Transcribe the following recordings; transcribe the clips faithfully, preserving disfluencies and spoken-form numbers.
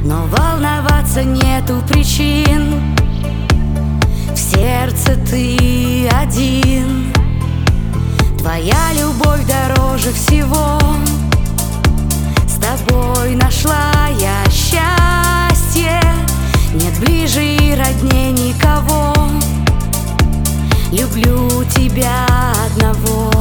но волноваться нету причин. В сердце ты один, твоя любовь дороже всего. С тобой нашла я счастье, нет ближе и роднее никого. Люблю тебя одного.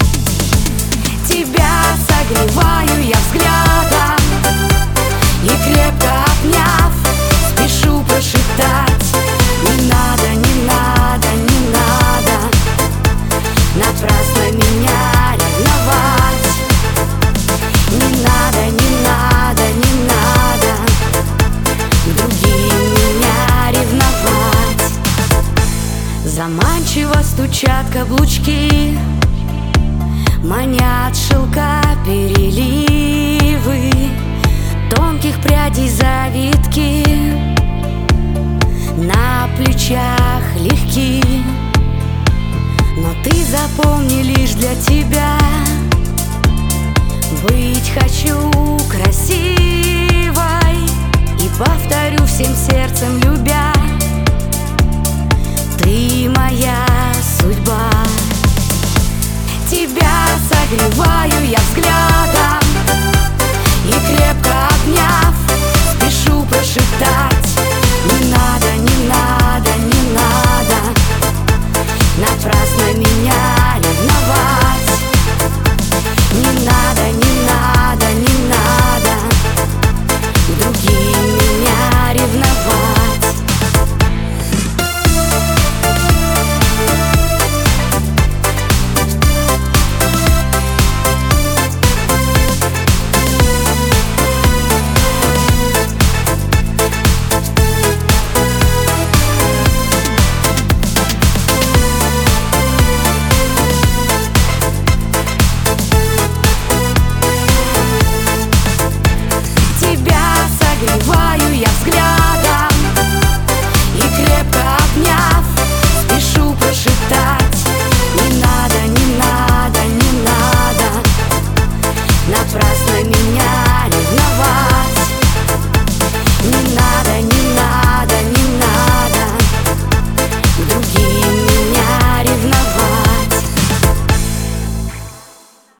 Тебя согреваю я взглядом, и крепко обняв, спешу прошептать: не надо, не надо, не надо напрасно меня ревновать. Не надо, не надо, не надо к другим меня ревновать. Заманчиво стучат каблучки, манят шелка переливы, тонких прядей завитки на плечах легки. Но ты запомни, лишь для тебя быть хочу красивой, и повторю всем сердцем любя: ты моя судьба. Тебя согреваю я взглядом,